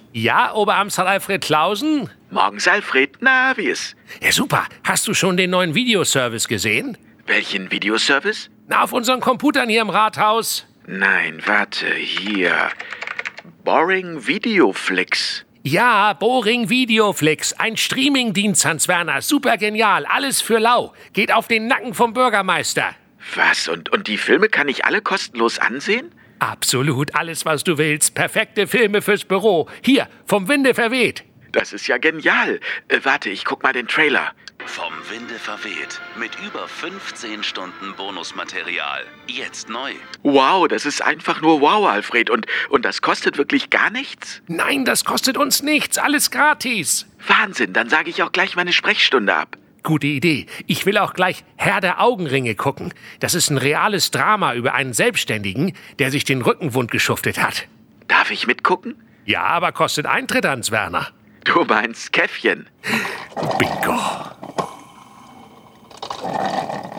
Ja, Oberamtsrat Alfred Clausen? Morgens, Alfred. Na, wie ist? Ja, super. Hast du schon den neuen Videoservice gesehen? Welchen Videoservice? Na, auf unseren Computern hier im Rathaus. Nein, warte, hier. Boring Videoflix. Ja, Boring Videoflix. Ein Streamingdienst, Hans Werner. Super genial. Alles für lau. Geht auf den Nacken vom Bürgermeister. Was? Und die Filme kann ich alle kostenlos ansehen? Absolut. Alles, was du willst. Perfekte Filme fürs Büro. Hier, vom Winde verweht. Das ist ja genial. Warte, ich guck mal den Trailer. Vom Winde verweht. Mit über 15 Stunden Bonusmaterial. Jetzt neu. Wow, das ist einfach nur wow, Alfred. Und das kostet wirklich gar nichts? Nein, das kostet uns nichts. Alles gratis. Wahnsinn, dann sage ich auch gleich meine Sprechstunde ab. Gute Idee. Ich will auch gleich Herr der Augenringe gucken. Das ist ein reales Drama über einen Selbstständigen, der sich den Rücken wund geschuftet hat. Darf ich mitgucken? Ja, aber kostet Eintritt, Hans Werner. Du meinst Käffchen. Bingo.